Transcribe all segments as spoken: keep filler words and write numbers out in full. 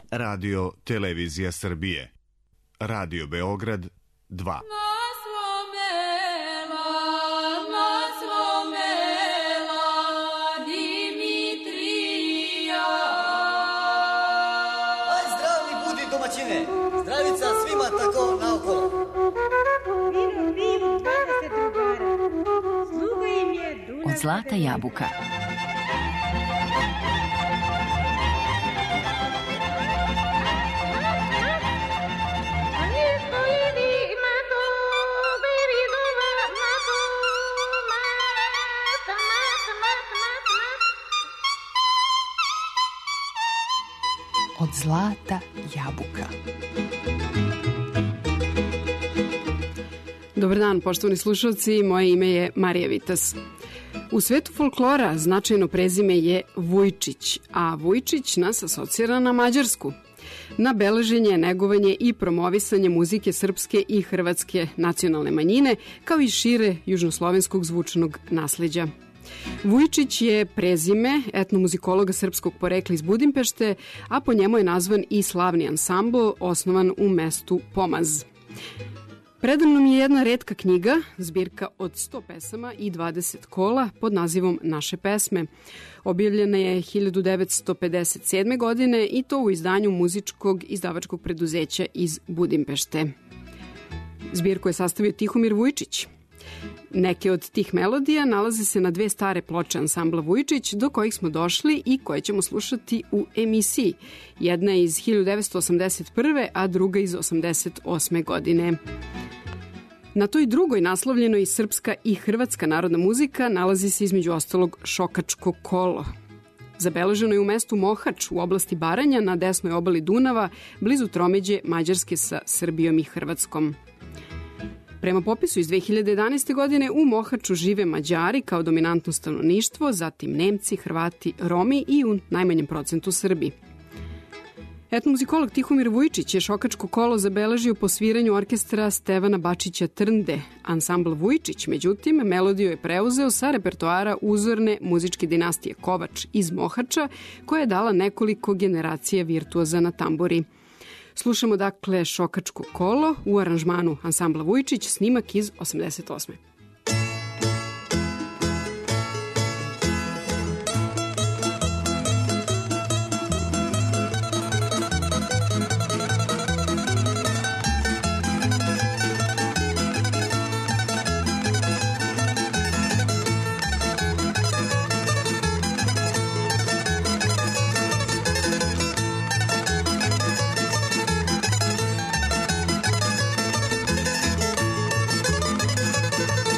Radio Televizija Srbije. Radio Beograd dva. Zdravica svima tako naokolo. Vivu, vivu, dvadeset drugara. Sluga im je Dunav. Od zlata jabuka. Od zlata jabuka. Dobar dan, poštovani slušalci, moje ime je Marija Vitas. U svetu folklora značajno prezime je Vujčić, a Vujčić nas asocira na Mađarsku, na beleženje, negovanje i promovisanje muzike srpske i hrvatske nacionalne manjine, kao i šire južnoslovenskog zvučnog nasleđa. Vujčić je prezime etnomuzikologa srpskog porekla iz Budimpešte, a po njemu je nazvan i slavni ansambl osnovan u mestu Pomaz. Predamnom je jedna retka knjiga, zbirka od sto pesama i dvadeset kola pod nazivom Naše pesme. Objavljena je hiljadu devetsto pedeset sedme. godine i to u izdanju muzičkog izdavačkog preduzeća iz Budimpešte. Zbirku je sastavio Tihomir Vujčić. Neke od tih melodija nalaze se na dve stare ploče ansambla Vujčić, do kojih smo došli i koje ćemo slušati u emisiji. Jedna je iz hiljadu devetsto osamdeset prve. a druga iz osamdeset osme. godine. Na toj drugoj naslovljenoj srpska i hrvatska narodna muzika nalazi se između ostalog Šokačko kolo. Zabeleženo je u mestu Mohač u oblasti Baranja na desnoj obali Dunava, blizu tromeđe Mađarske sa Srbijom i Hrvatskom. Prema popisu iz dve hiljade jedanaeste. godine u Mohaču žive Mađari kao dominantno stanovništvo, zatim Nemci, Hrvati, Romi i u najmanjem procentu Srbi. Etnomuzikolog Tihomir Vujčić je Šokačko kolo zabeležio po sviranju orkestra Stevana Bačića Trnde. Ansambl Vujčić, međutim, melodiju je preuzeo sa repertoara uzorne muzičke dinastije Kovač iz Mohača, koja je dala nekoliko generacija virtuoza na tamburi. Slušamo dakle Šokačko kolo u aranžmanu ansambla Vujčić, snimak iz osamdeset osme. Thank you.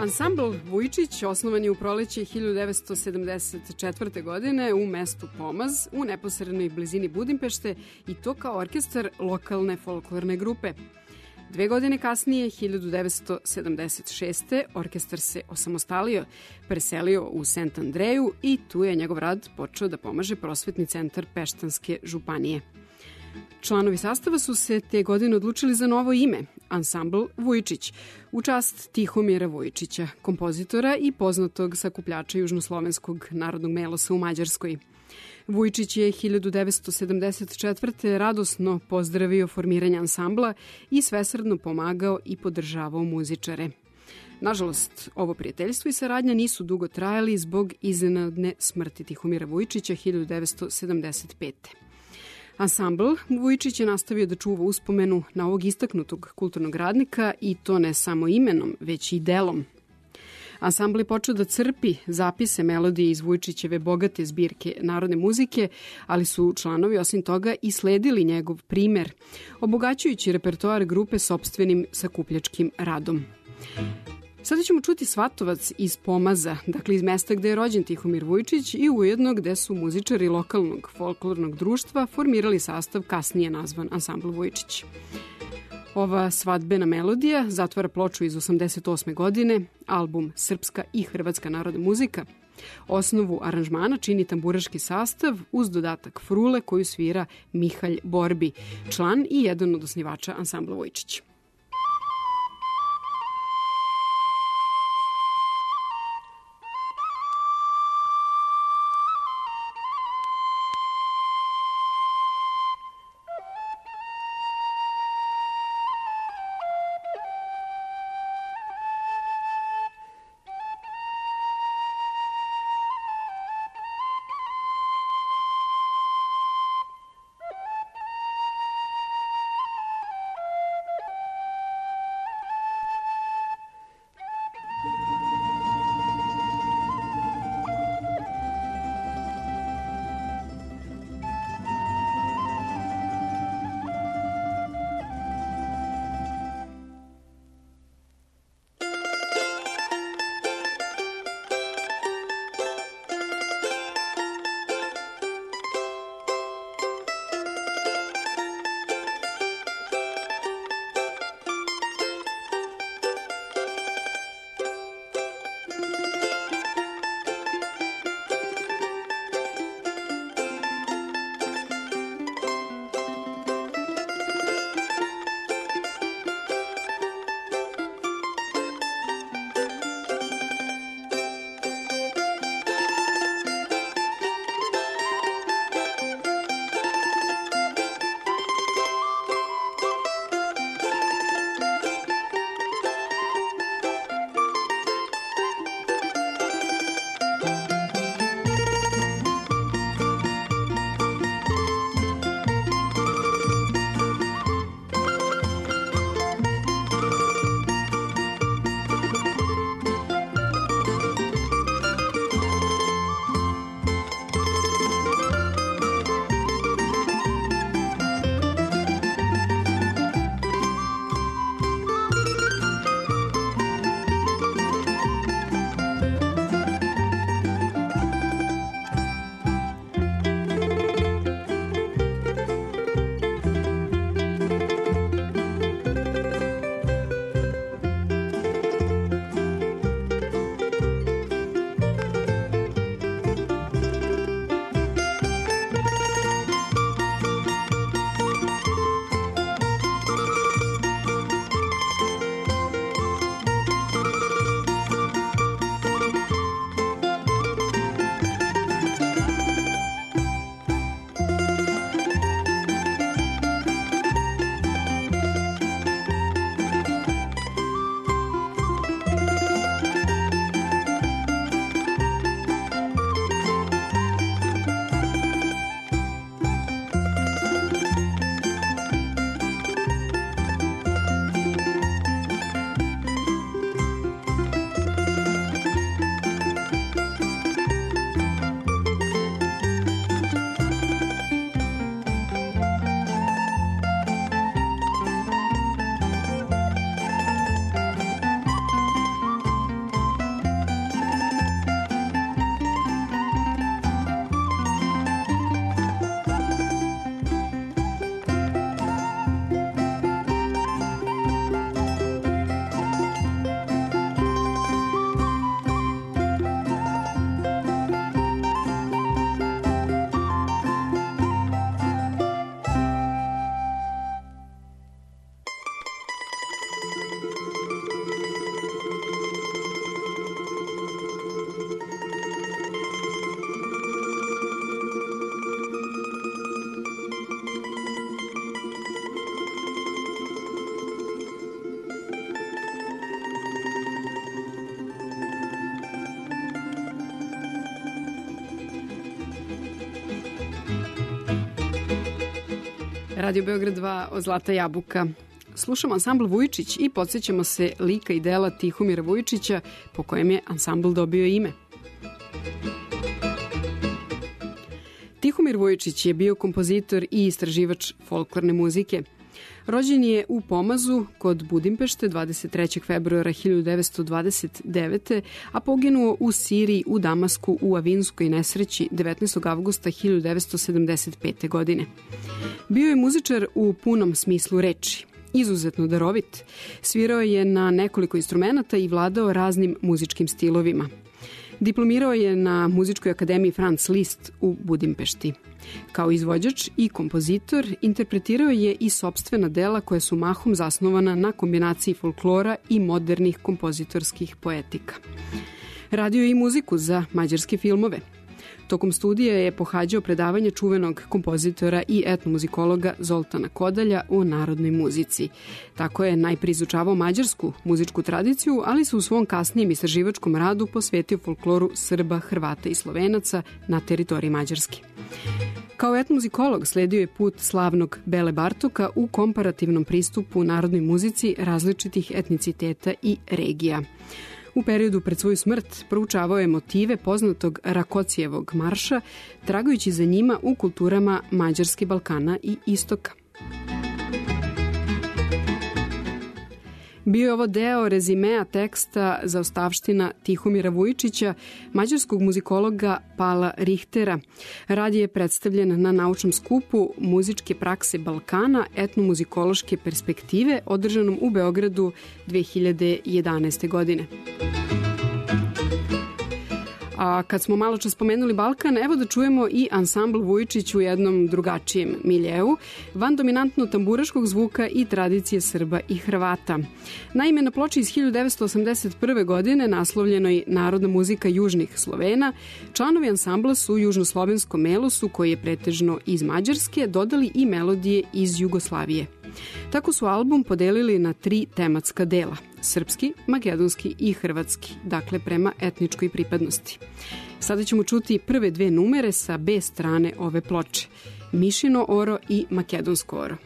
Ansambl Vujčić osnovan je u proleće hiljadu devetsto sedamdeset četvrte. godine u mestu Pomaz u neposrednoj blizini Budimpešte i to kao orkestar lokalne folklorne grupe. Dve godine kasnije, hiljadu devetsto sedamdeset šeste. orkestar se osamostalio, preselio u Sent Andreju i tu je njegov rad počeo da pomaže prosvetni centar Peštanske županije. Članovi sastava su se te godine odlučili za novo ime, Ansambl Vujčić, u čast Tihomira Vujčića, kompozitora i poznatog sakupljača južnoslovenskog narodnog melosa u Mađarskoj. Vujčić je hiljadu devetsto sedamdeset četvrte. radosno pozdravio formiranje ansambla i svesrdno pomagao i podržavao muzičare. Nažalost, ovo prijateljstvo i saradnja nisu dugo trajali zbog iznenadne smrti Tihomira Vujčića hiljadu devetsto sedamdeset pete. Ansambl Vujčić je nastavio da čuva uspomenu na ovog istaknutog kulturnog radnika i to ne samo imenom, već i delom. Ansambl je počeo da crpi zapise melodije iz Vujčićeve bogate zbirke narodne muzike, ali su članovi osim toga i sledili njegov primer, obogaćujući repertoar grupe sopstvenim sakupljačkim radom. Sada ćemo čuti Svatovac iz Pomaza, dakle iz mesta gde je rođen Tihomir Vujčić i ujedno gde su muzičari lokalnog folklornog društva formirali sastav kasnije nazvan Ansambl Vujčić. Ova svadbena melodija zatvara ploču iz osamdeset osme. godine, album Srpska i hrvatska narodna muzika. Osnovu aranžmana čini tamburaški sastav uz dodatak frule koju svira Mihalj Borbi, član i jedan od osnivača Ansambla Vujčić. Radio Beograd dva od Zlata jabuka. Slušamo ansambl Vujčić i podsjećamo se lika i dela Tihomira Vujčića, po kojem je ansambl dobio ime. Tihomir Vujčić je bio kompozitor i istraživač folklorne muzike. Rođen je u Pomazu kod Budimpešte dvadeset trećeg februara hiljadu devetsto dvadeset devete. a poginuo u Siriji u Damasku u avinskoj nesreći devetnaestog avgusta hiljadu devetsto sedamdeset pete. godine. Bio je muzičar u punom smislu reči. Izuzetno darovit. Svirao je na nekoliko instrumenata i vladao raznim muzičkim stilovima. Diplomirao je na Muzičkoj akademiji Franz Liszt u Budimpešti. Kao izvođač i kompozitor interpretirao je i sopstvena dela koja su mahom zasnovana na kombinaciji folklora i modernih kompozitorskih poetika. Radio je i muziku za mađarske filmove. Tokom studija je pohađao predavanje čuvenog kompozitora i etnomuzikologa Zoltana Kodalja o narodnoj muzici. Tako je najprije izučavao mađarsku muzičku tradiciju, ali se u svom kasnijem istraživačkom radu posvetio folkloru Srba, Hrvata i Slovenaca na teritoriji Mađarske. Kao etnomuzikolog sledio je put slavnog Bele Bartoka u komparativnom pristupu narodnoj muzici različitih etniciteta i regija. U periodu pred svoju smrt proučavao je motive poznatog Rakocijevog marša, tragajući za njima u kulturama Mađarske, Balkana i Istoka. Bio je ovo deo rezimea teksta Zaostavština Tihomira Vujčića, mađarskog muzikologa Pala Richtera. Rad je predstavljen na naučnom skupu Muzičke prakse Balkana, etnomuzikološke perspektive, održanom u Beogradu dve hiljade jedanaeste. godine. A kad smo malo čas spomenuli Balkan, evo da čujemo i ansambl Vujčić u jednom drugačijem miljeu, van dominantno tamburaškog zvuka i tradicije Srba i Hrvata. Naime, na ploči iz hiljadu devetsto osamdeset prve. godine, naslovljenoj Narodna muzika južnih Slovena, članovi ansambla su južnoslovenskom melosu, koji je pretežno iz Mađarske, dodali i melodije iz Jugoslavije. Tako su album podelili na tri tematska dela: srpski, makedonski i hrvatski, dakle prema etničkoj pripadnosti. Sada ćemo čuti prve dve numere sa B strane ove ploče: Mišino oro i Makedonsko oro.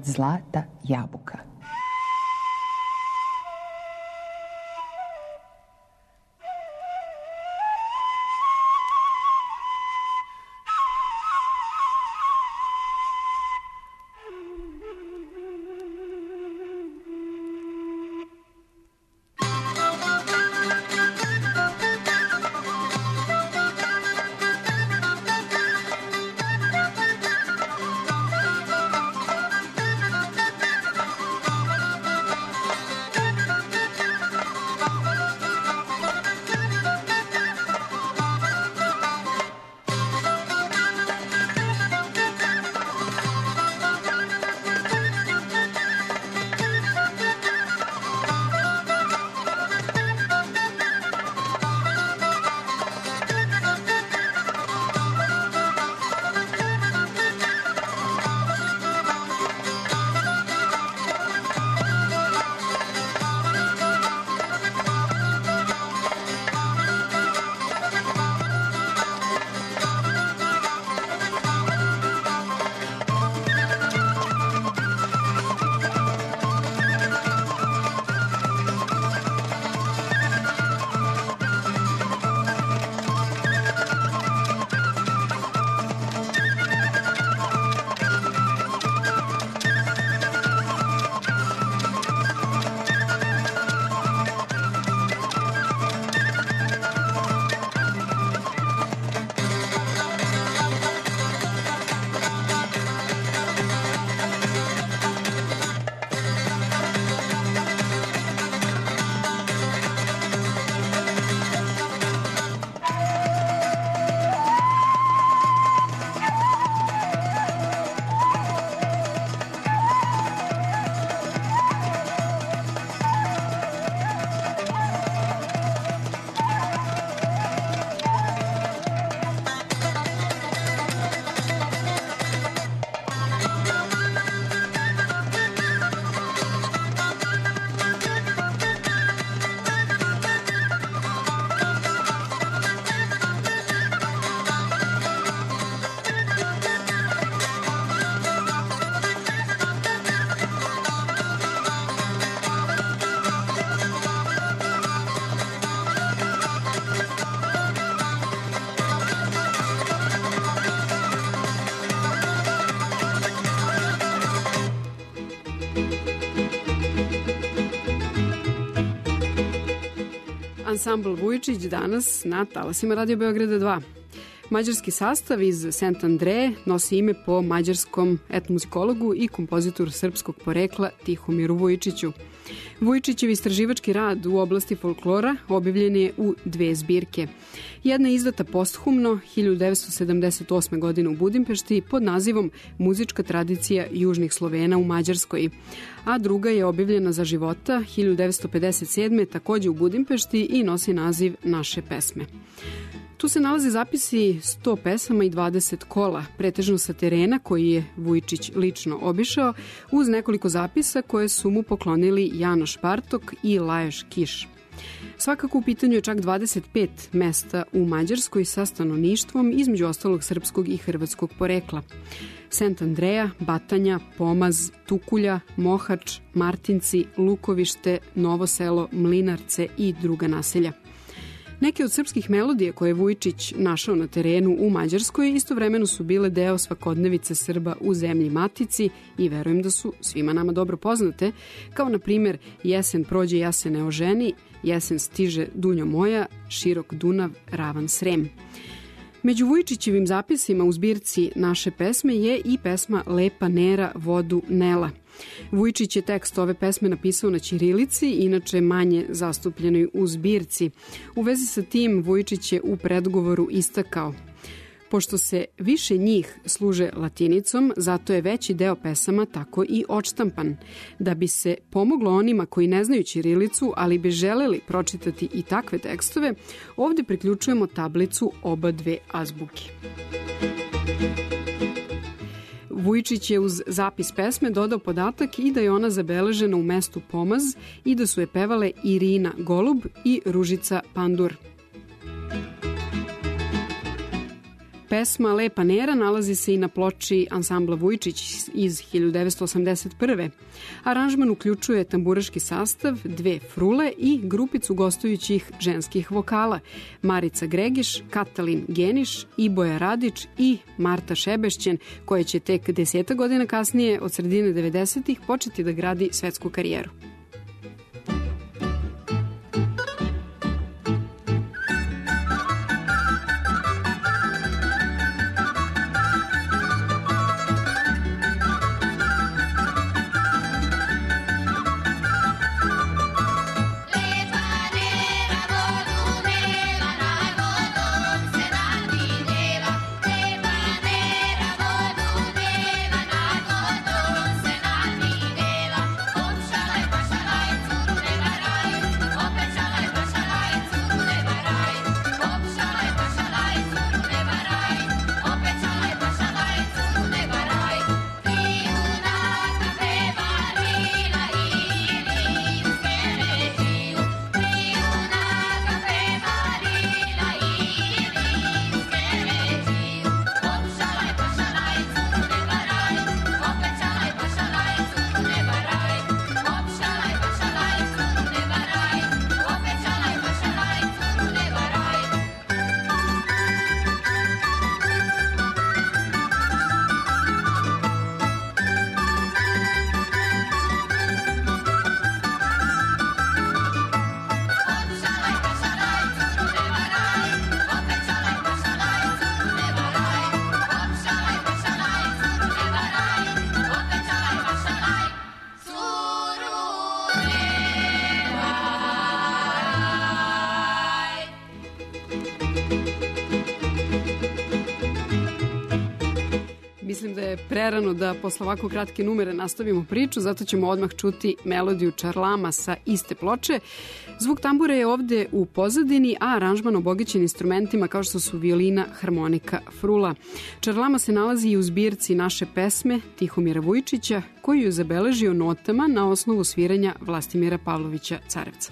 od zlata jabuka. Ansambl Vujčić danas na talasima Radio Beograda dva. Mađarski sastav iz Sent Andreje nosi ime po mađarskom etnomuzikologu i kompozitoru srpskog porekla Tihomiru Vujčiću. Vujčićev istraživački rad u oblasti folklora objavljen je u dve zbirke. Jedna je izdata posthumno hiljadu devetsto sedamdeset osme. godine u Budimpešti pod nazivom Muzička tradicija južnih Slovena u Mađarskoj, a druga je objavljena za života hiljadu devetsto pedeset sedme. takođe u Budimpešti i nosi naziv Naše pesme. Tu se nalaze zapisi sto pesama i dvadeset kola, pretežno sa terena koji je Vujčić lično obišao, uz nekoliko zapisa koje su mu poklonili Janoš Bartok i Lajos Kiš. Svakako u pitanju je čak dvadeset pet mesta u Mađarskoj sa stanovništvom, između ostalog srpskog i hrvatskog porekla. Sent Andreja, Batanja, Pomaz, Tukulja, Mohač, Martinci, Lukovište, Novo selo, Mlinarce i druga naselja. Neke od srpskih melodije koje je Vujčić našao na terenu u Mađarskoj istovremeno su bile deo svakodnevice Srba u zemlji matici i verujem da su svima nama dobro poznate, kao na primjer Jesen prođe, ja se ne oženi, Jesen stiže, Dunjo moja, Širok Dunav, ravan Srem. Među Vujčićevim zapisima u zbirci Naše pesme je i pesma Lepa Nera vodu Nela. Vujčić je tekst ove pesme napisao na ćirilici, inače manje zastupljenoj u zbirci. U vezi sa tim Vujčić je u predgovoru istakao: pošto se više njih služe latinicom, zato je veći deo pesama tako i odštampan. Da bi se pomoglo onima koji ne znaju ćirilicu, ali bi želeli pročitati i takve tekstove, ovde priključujemo tablicu oba dve azbuke. Vujčić je uz zapis pesme dodao podatak i da je ona zabeležena u mestu Pomaz i da su je pevale Irina Golub i Ružica Pandur. pesma Lepa Nera nalazi se i na ploči ansambla Vujčić iz hiljadu devetsto osamdeset prve. Aranžman uključuje tamburaški sastav, dve frule i grupicu gostujućih ženskih vokala Marica Gregiš, Katalin Geniš, Iboja Radić i Marta Šebešćen, koja će tek deseta godina kasnije od sredine devedesetih početi da gradi svetsku karijeru. Mislim da je prerano da posle ovako kratke numere nastavimo priču, zato ćemo odmah čuti melodiju Čarlama sa iste ploče. Zvuk tambure je ovde u pozadini, a aranžman obogaćen instrumentima kao što su violina, harmonika, frula. Čarlama se nalazi i u zbirci Naše pesme Tihomira Vujčića, koju je zabeležio notama na osnovu sviranja Vlastimira Pavlovića Carevca.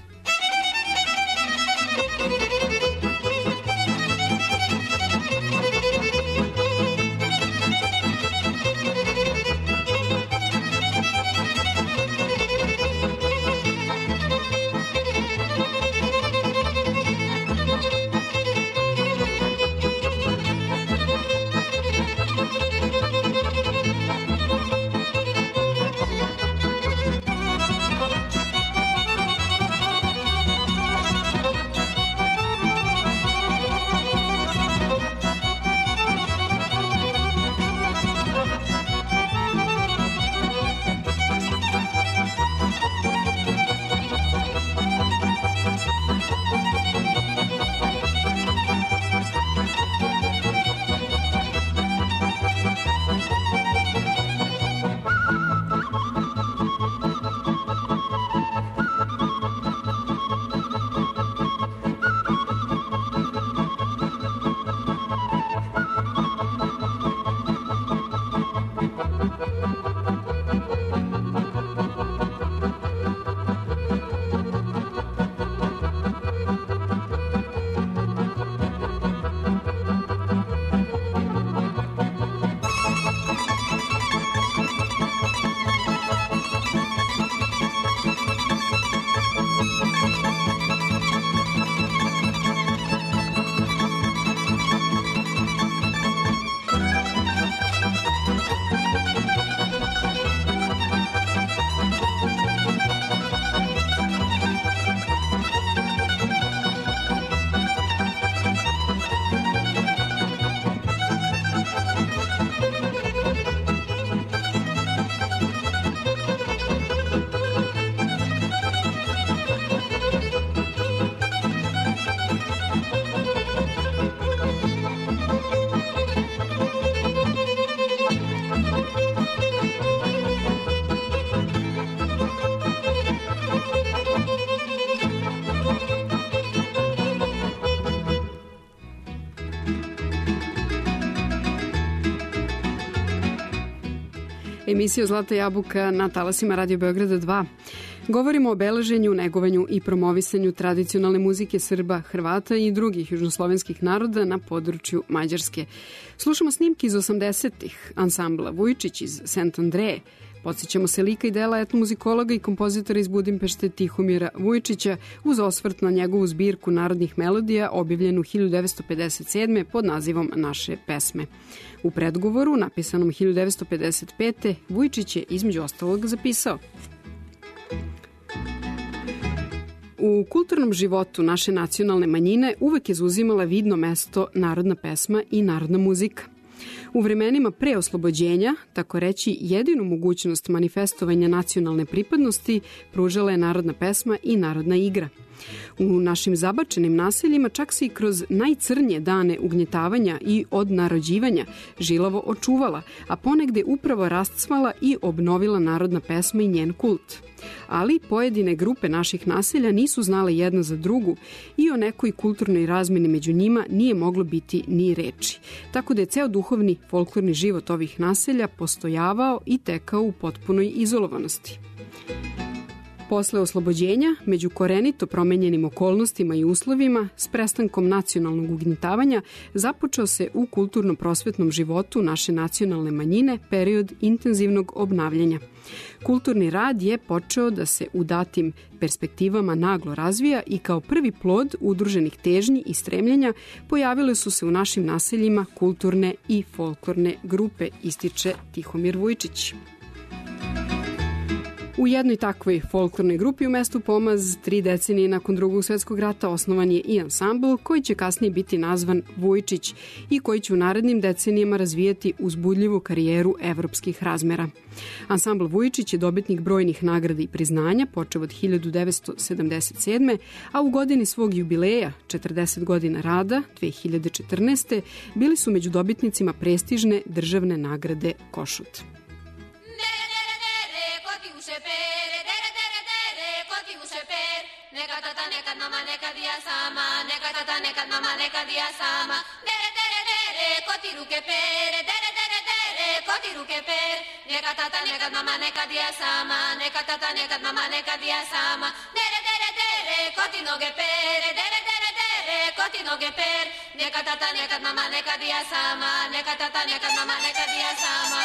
Emisija Zlata jabuka na talasima Radio Beograda dva. Govorimo o beleženju, negovanju i promovisanju tradicionalne muzike Srba, Hrvata i drugih južnoslovenskih naroda na području Mađarske. Slušamo snimke iz osamdesetih, ansambla Vujčić iz Sant Andreje. Podsjećamo se lika i dela etnomuzikologa i kompozitora iz Budimpešte Tihomira Vujčića uz osvrt na njegovu zbirku narodnih melodija objavljenu hiljadu devetsto pedeset sedme pod nazivom Naše pesme. U predgovoru, napisanom hiljadu devetsto pedeset pete. Vujčić je između ostalog zapisao: u kulturnom životu naše nacionalne manjine uvek je zauzimala vidno mesto narodna pesma i narodna muzika. U vremenima pre oslobođenja, tako reći, jedinu mogućnost manifestovanja nacionalne pripadnosti pružala je narodna pesma i narodna igra. U našim zabačenim naseljima čak se i kroz najcrnje dane ugnjetavanja i odnarođivanja žilavo očuvala, a ponegde upravo rascvala i obnovila narodna pesma i njen kult. Ali pojedine grupe naših naselja nisu znale jedna za drugu i o nekoj kulturnoj razmeni među njima nije moglo biti ni reči. Tako da je ceo duhovni folklorni život ovih naselja postojavao i tekao u potpunoj izolovanosti. Posle oslobođenja, među korenito promenjenim okolnostima i uslovima, s prestankom nacionalnog ugnjetavanja, započeo se u kulturno-prosvetnom životu naše nacionalne manjine period intenzivnog obnavljanja. Kulturni rad je počeo da se u datim perspektivama naglo razvija i kao prvi plod udruženih težnji i stremljenja pojavile su se u našim naseljima kulturne i folklorne grupe, ističe Tihomir Vujčić. U jednoj takvoj folklornoj grupi u mestu Pomaz, tri decenije nakon Drugog svjetskog rata, osnovan je i ansambl koji će kasnije biti nazvan Vujčić i koji će u narednim decenijama razvijati uzbudljivu karijeru evropskih razmera. Ansambl Vujčić je dobitnik brojnih nagrada i priznanja, počeo od hiljadu devetsto sedamdeset sedme. a u godini svog jubileja, četrdeset godina rada, dve hiljade četrnaeste. bili su među dobitnicima prestižne državne nagrade Košut. Neka tata, nekad mama, nekad ja sama, neka tata, nekad mama, nekad ja sama. Dere, dere, dere, ko ti ruke pere, dere, dere, dere, ko ti ruke pere. Neka tata, nekad mama, nekad ja sama, neka tata, nekad mama, nekad ja sama. Dere, dere, dere, ko ti noge pere, dere, dere, dere, ko ti noge pere. Neka tata, nekad mama, nekad ja sama, neka tata, nekad mama, nekad ja sama.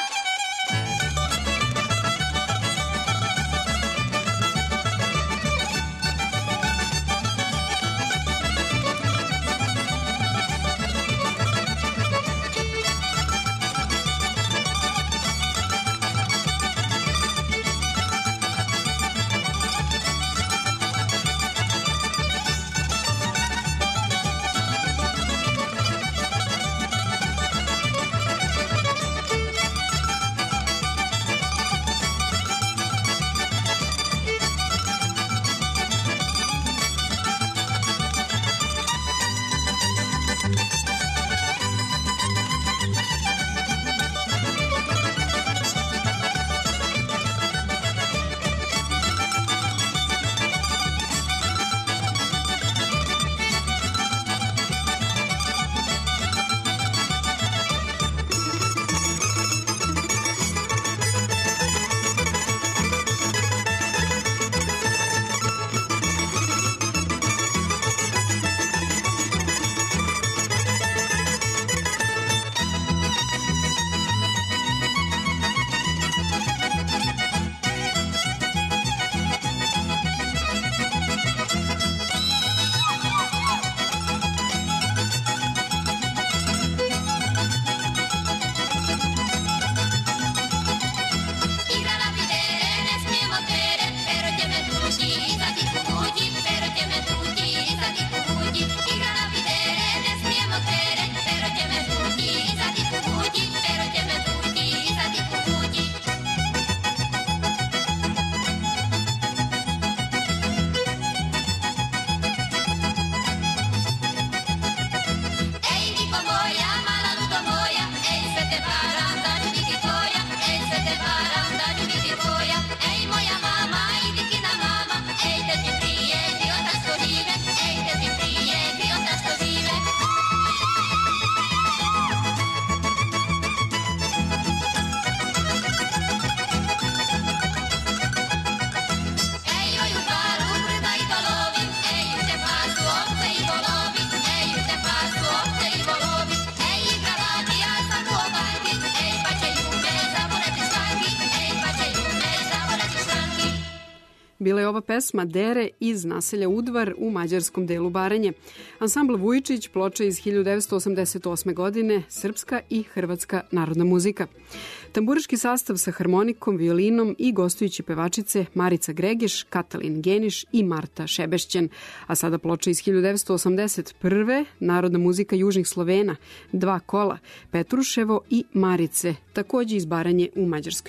bila je ova pesma Dere iz naselja Udvar u mađarskom delu Baranje. Ansambl Vujčić, ploča iz hiljadu devetsto osamdeset osme. godine, srpska i hrvatska narodna muzika. Tamburaški sastav sa harmonikom, violinom i gostujući pevačice Marica Gregeš, Katalin Geniš i Marta Šebešćen. A sada ploča iz hiljadu devetsto osamdeset prve. narodna muzika južnih Slovena, Dva kola, Petruševo i Marice, takođe iz Baranje u Mađarskoj.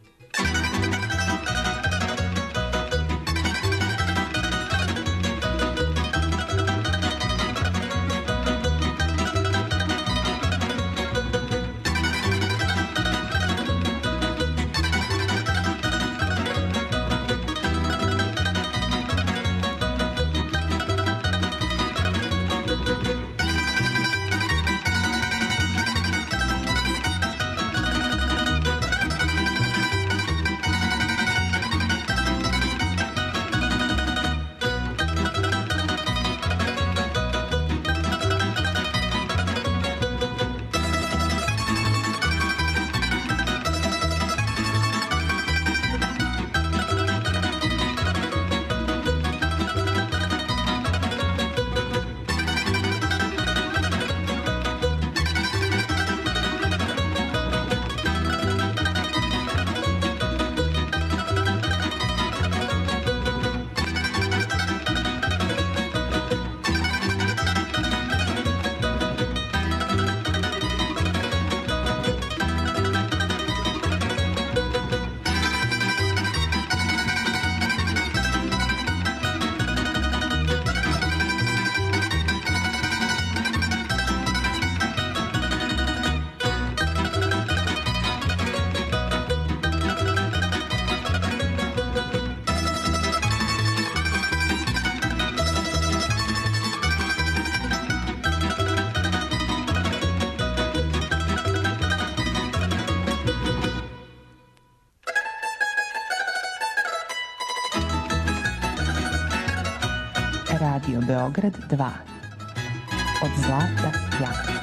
Radio Beograd dva. Od zlata jabuka.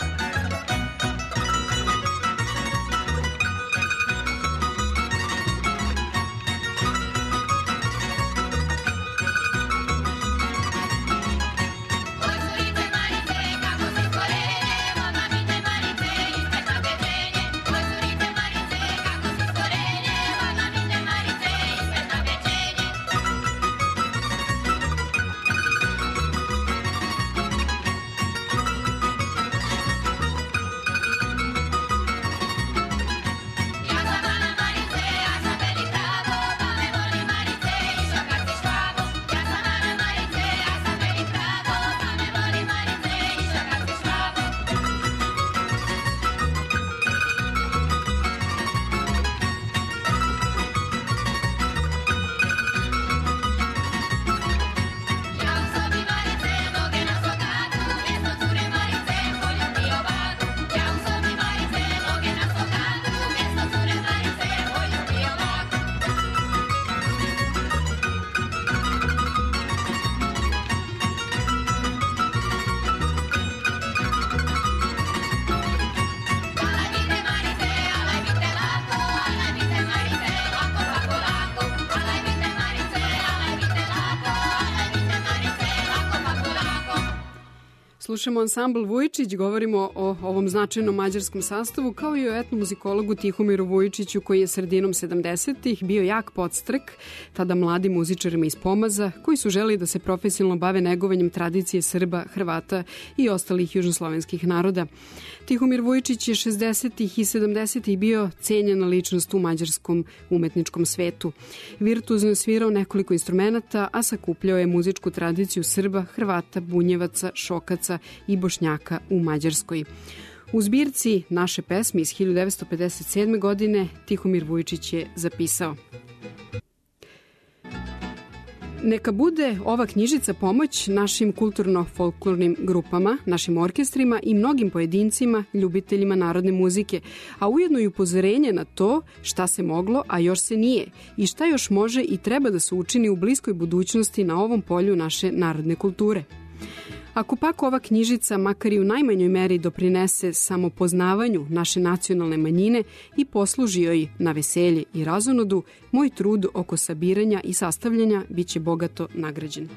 Slušamo ansambl Vujčić, govorimo o ovom značajnom mađarskom sastavu, kao i o etnomuzikologu Tihomiru Vujčiću, koji je sredinom sedamdesetih bio jak podstrek tada mladim muzičarima iz Pomaza, koji su želeli da se profesionalno bave negovanjem tradicije Srba, Hrvata i ostalih južnoslovenskih naroda. Tihomir Vujčić je šezdesetih i sedamdesetih bio cenjena ličnost u mađarskom umetničkom svetu. Virtuozno je svirao nekoliko instrumenata, a sakupljao je muzičku tradiciju Srba, Hrvata, Bunjevaca, Šokaca i Bošnjaka u Mađarskoj. U zbirci Naše pesme iz hiljadu devetsto pedeset sedme. godine Tihomir Vujčić je zapisao: Neka bude ova knjižica pomoć našim kulturno-folklornim grupama, našim orkestrima i mnogim pojedincima, ljubiteljima narodne muzike, a ujedno i upozorenje na to šta se moglo, a još se nije, i šta još može i treba da se učini u bliskoj budućnosti na ovom polju naše narodne kulture. Ako pak ova knjižica makar i u najmanjoj meri doprinese samopoznavanju naše nacionalne manjine i posluži joj na veselje i razonodu, moj trud oko sabiranja i sastavljanja biće bogato nagrađen.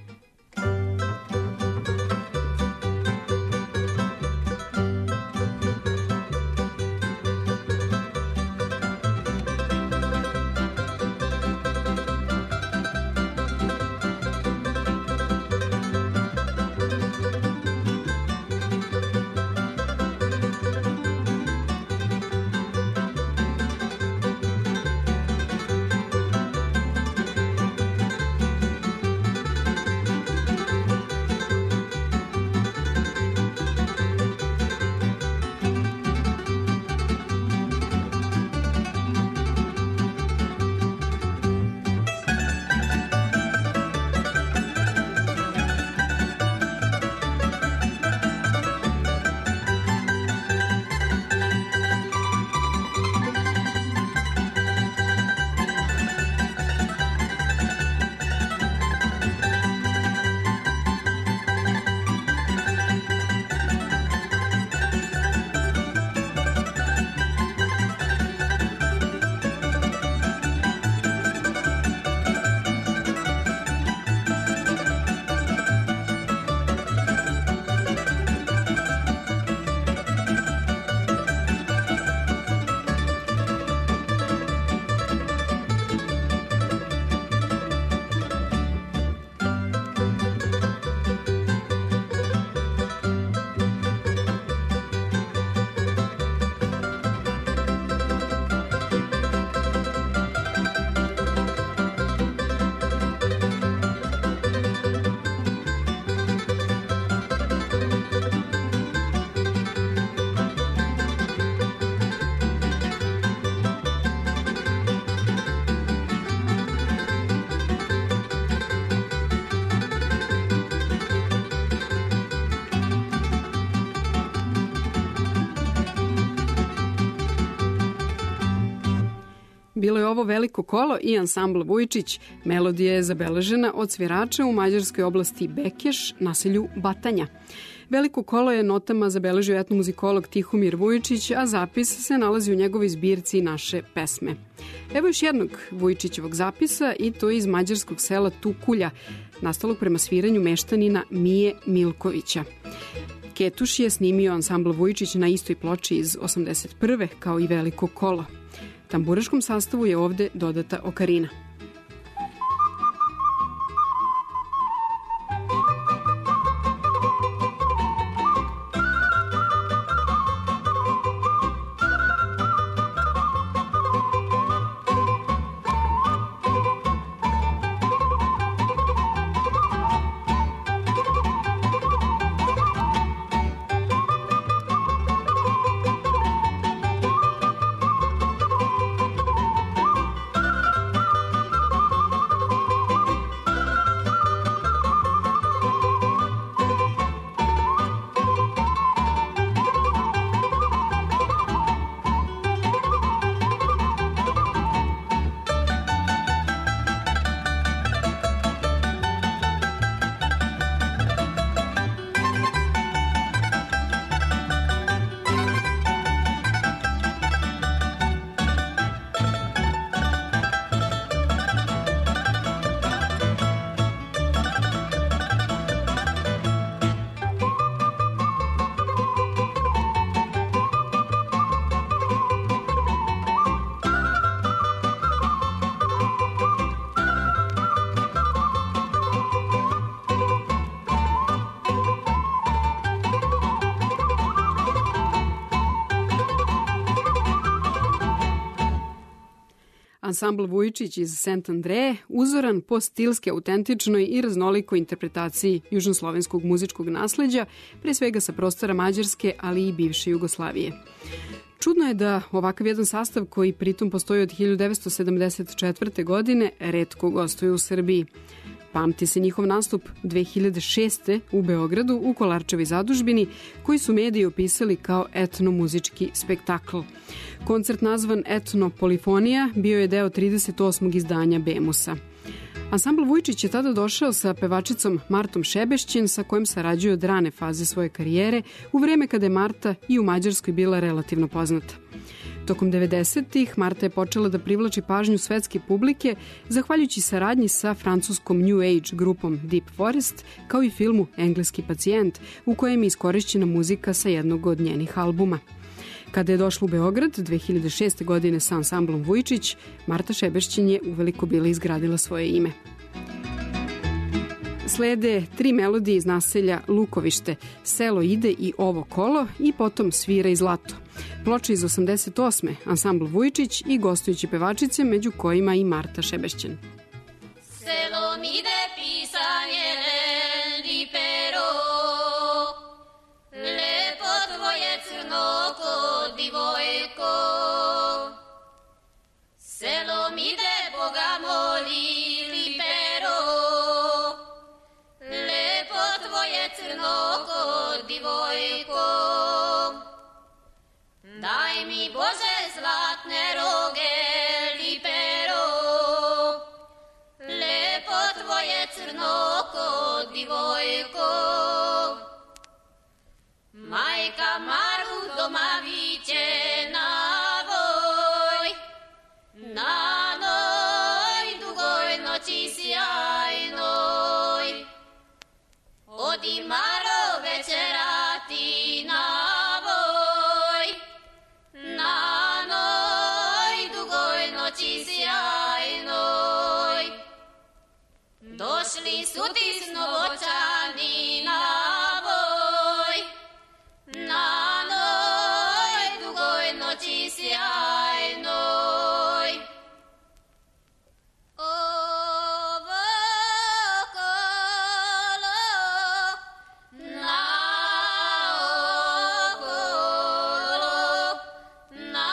Bilo je ovo veliko kolo i ansambl Vujčić. Melodija je zabeležena od svirača u mađarskoj oblasti Bekeš, naselju Batanja. Veliko kolo je notama zabeležio etnomuzikolog Tihomir Vujčić, a zapis se nalazi u njegovoj zbirci Naše pesme. Evo još jednog Vujčićevog zapisa i to iz mađarskog sela Tukulja, nastalog prema sviranju meštanina Mije Milkovića. Ketuš je snimio ansambl Vujčić na istoj ploči iz osamdeset prve kao i veliko kolo. Tamburaškom sastavu je ovde dodata okarina. Ansambl Vujčić iz Sent Andreje, uzoran po stilske, autentičnoj i raznolikoj interpretaciji južnoslovenskog muzičkog nasleđa, pre svega sa prostora Mađarske, ali i bivše Jugoslavije. Čudno je da ovakav jedan sastav, koji pritom postoji od hiljadu devetsto sedamdeset četvrte. godine, retko gostuje u Srbiji. Pamti se njihov nastup dve hiljade šeste. u Beogradu u Kolarčevoj zadužbini, koji su mediji opisali kao etnomuzički spektakl. Koncert nazvan Etno Polifonija bio je deo trideset osmog izdanja Bemusa. Ansambl Vujčić je tada došao sa pevačicom Martom Šebešćin, sa kojom sarađuje od rane faze svoje karijere, u vreme kada je Marta i u Mađarskoj bila relativno poznata. Tokom devedesetih Marta je počela da privlači pažnju svetske publike zahvaljujući saradnji sa francuskom New Age grupom Deep Forest, kao i filmu Engleski pacijent, u kojem je iskorišćena muzika sa jednog od njenih albuma. Kada je došla u Beograd dve hiljade šeste. godine sa ansamblom Vujčić, Marta Šebešćin je uveliko bila izgradila svoje ime. Slede tri melodije iz naselja Lukovište, Selo ide i Ovo kolo i potom Svira i zlato. Ploča iz osamdeset osme. ansambl Vujčić i gostujuće pevačice, među kojima i Marta Šebešćin. Selom ide pisanje li pero, lepo tvoje crnoko divojko. Selom ide Boga moli li pero, lepo tvoje crnoko divojko. Daj mi Bože zlatne roge li pero, lepo tvoje crnoko divojko. Majka Maru doma viće na voj, na noj dugoj noći sjajnoj. Odi Maro večerati na voj, na noj dugoj noći sjajnoj. Došli su ti snovočani na voj, na noj dugoj noći sjajnoj. Ovo kolo na okolo, na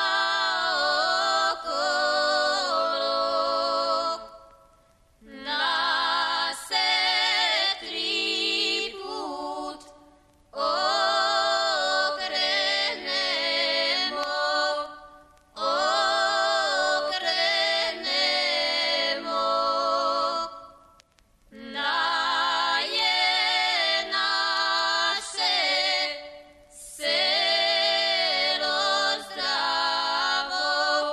okolo, da se tri put okrenemo, okrenemo. Da je naše selo zdravo,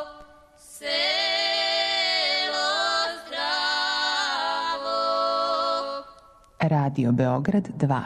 selo zdravo. Radio Beograd dva.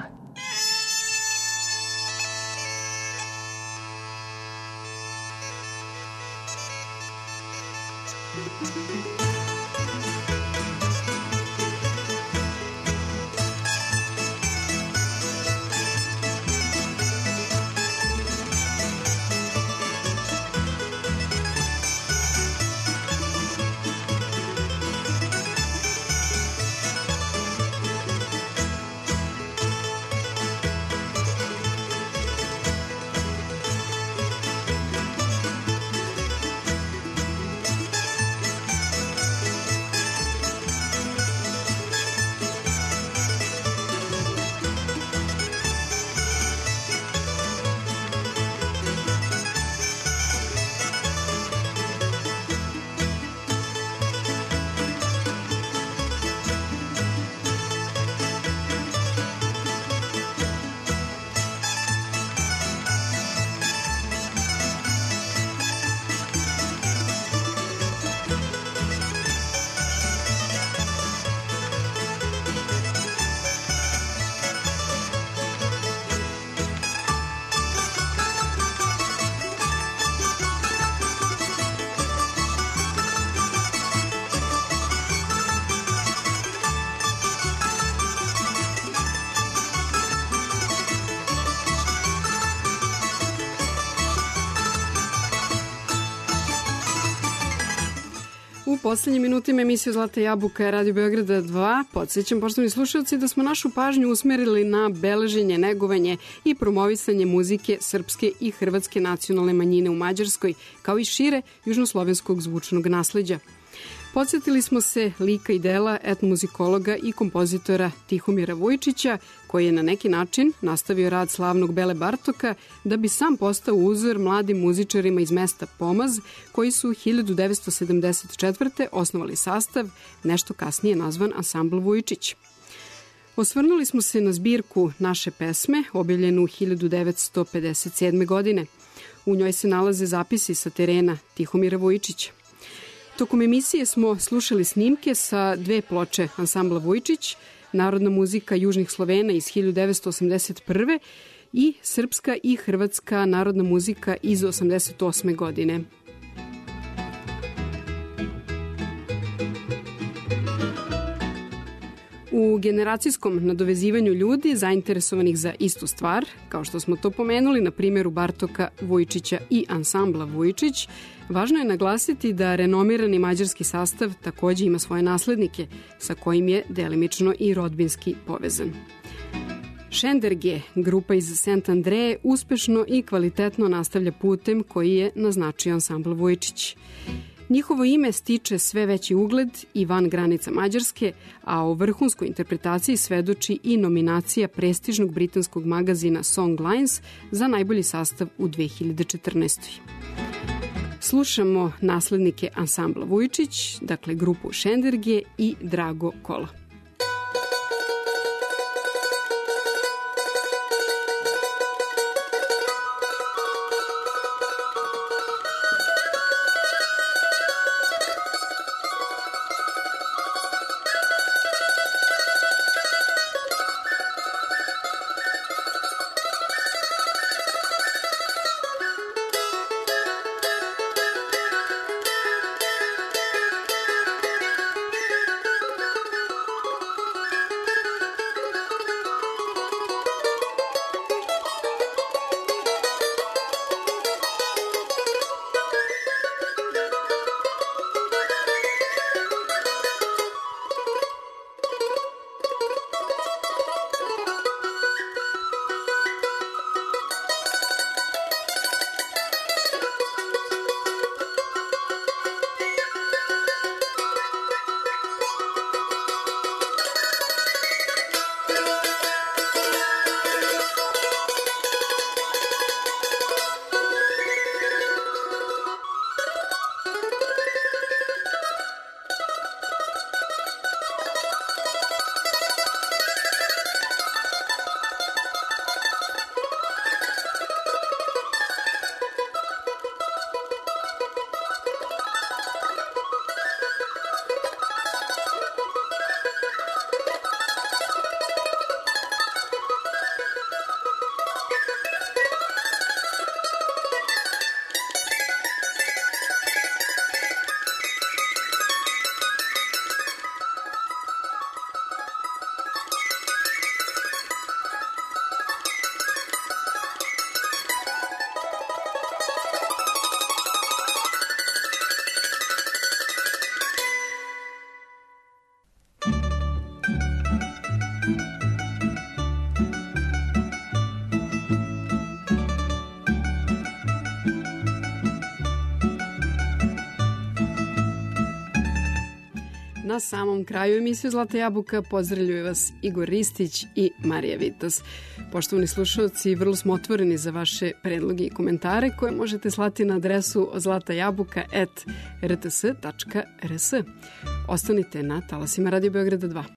U poslednjim minutima emisije Zlata jabuka Radio Beograda dva podsjećam, poštovani slušalci, da smo našu pažnju usmerili na beleženje, negovanje i promovisanje muzike srpske i hrvatske nacionalne manjine u Mađarskoj, kao i šire južnoslovenskog zvučnog nasleđa. Podsjetili smo se lika i dela etnomuzikologa i kompozitora Tihomira Vujčića, koji je na neki način nastavio rad slavnog Bele Bartoka da bi sam postao uzor mladim muzičarima iz mesta Pomaz, koji su hiljadu devetsto sedamdeset četvrte osnovali sastav, nešto kasnije nazvan Ansambl Vujčić. Osvrnuli smo se na zbirku Naše pesme, objavljenu hiljadu devetsto pedeset sedme. godine. U njoj se nalaze zapisi sa terena Tihomira Vujčića. Tokom emisije smo slušali snimke sa dve ploče Ansambla Vujčić, Narodna muzika južnih Slovena iz hiljadu devetsto osamdeset prve. i srpska i hrvatska narodna muzika iz osamdeset osme. godine. U generacijskom nadovezivanju ljudi zainteresovanih za istu stvar, kao što smo to pomenuli na primjeru Bartoka, Vujčića i ansambla Vujčić, važno je naglasiti da renomirani mađarski sastav takođe ima svoje naslednike, sa kojim je delimično i rodbinski povezan. Šenderge, grupa iz Sent Andreje, uspešno i kvalitetno nastavlja putem koji je naznačio ansambl Vujčić. Njihovo ime stiče sve veći ugled i van granica Mađarske, a o vrhunskoj interpretaciji svedoči i nominacija prestižnog britanskog magazina Songlines za najbolji sastav u dve hiljade četrnaestoj. Slušamo naslednike ansambla Vujčić, dakle grupu Šenderge i Drago Kola. Na samom kraju emisije Zlata jabuka pozdravljaju vas Igor Ristić i Marija Vitas. Poštovani slušalci, vrlo smo otvoreni za vaše predloge i komentare koje možete slati na adresu zlatajabuka at r t s tačka r s. Ostanite na talasima Radio Beograda dva.